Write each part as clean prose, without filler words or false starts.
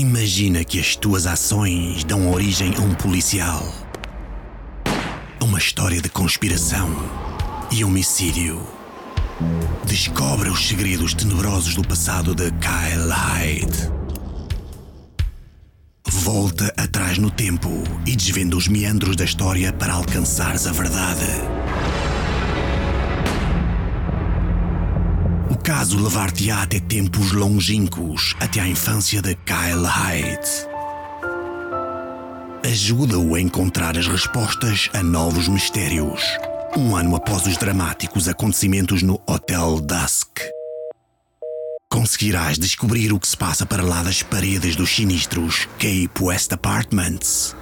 Imagina que as tuas ações dão origem a um policial. Uma história de conspiração e homicídio. Descobre os segredos tenebrosos do passado de Kyle Hyde. Volta atrás no tempo e desvenda os meandros da história para alcançares a verdade. O caso levar-te-á até tempos longínquos, até à infância de Kyle Hyde. Ajuda-o a encontrar as respostas a novos mistérios. Um ano após os dramáticos acontecimentos no Hotel Dusk. Conseguirás descobrir o que se passa para lá das paredes dos sinistros Cape West Apartments.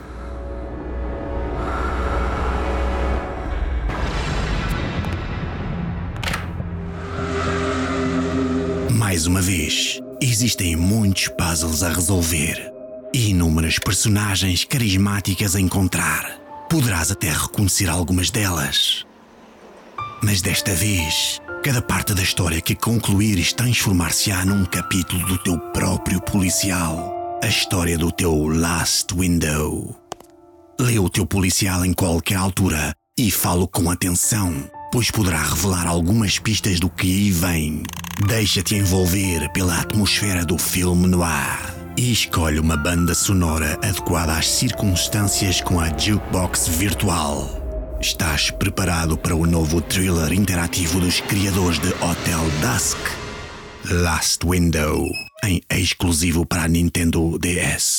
Mais uma vez, existem muitos puzzles a resolver e inúmeras personagens carismáticas a encontrar. Poderás até reconhecer algumas delas. Mas desta vez, cada parte da história que concluires transformar-se-á num capítulo do teu próprio policial. A história do teu Last Window. Lê o teu policial em qualquer altura e fala com atenção, pois poderá revelar algumas pistas do que aí vem. Deixa-te envolver pela atmosfera do filme noir. E escolhe uma banda sonora adequada às circunstâncias com a Jukebox Virtual. Estás preparado para o novo thriller interativo dos criadores de Hotel Dusk? Last Window, em exclusivo para a Nintendo DS.